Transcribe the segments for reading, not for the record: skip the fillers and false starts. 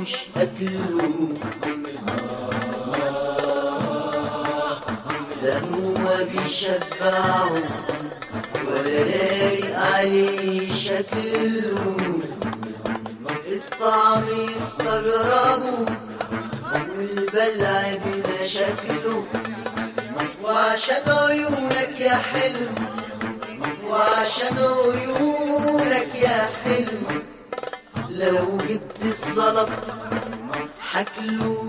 مش أكله، لا هو بيشبعه ولا لايق عليه شكله. الطعم يستغربه والبلع بمشاكله، وعشان عيونك يا حلم، وعشان عيونك يا حلم، لو جبت الزلط حكله.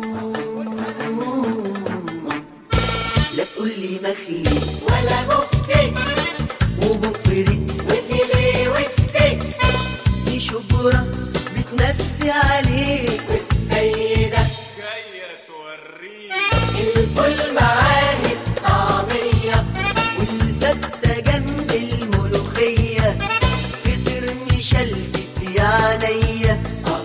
لا تقولي مخلي ولا مفتي ومفرد وفيلي وستيك، دي شبرة بتمسي عليك، والسيدة جاية توريك الفل معاه الطعمية، والفتة جنب الملوخية، فطر مشلفت يا عينيا.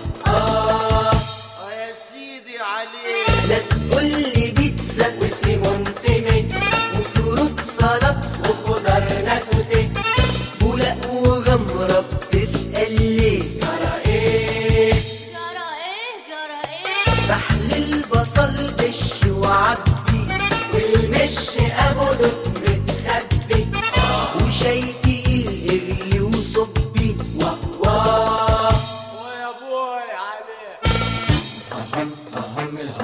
يا سيدي عليك. لا تقولي بيتزا وسيمون فيمي وفروت سلطة وخضار ناسوتي، ولا وغمرة بتسأل ليه. جرى ايه جرى ايه جرى ايه؟ فحل البصل دش وعبي، والمش ابو دوت متخبي، وشاي تقيل اغلي وصبي. واه ويا بوي عليك.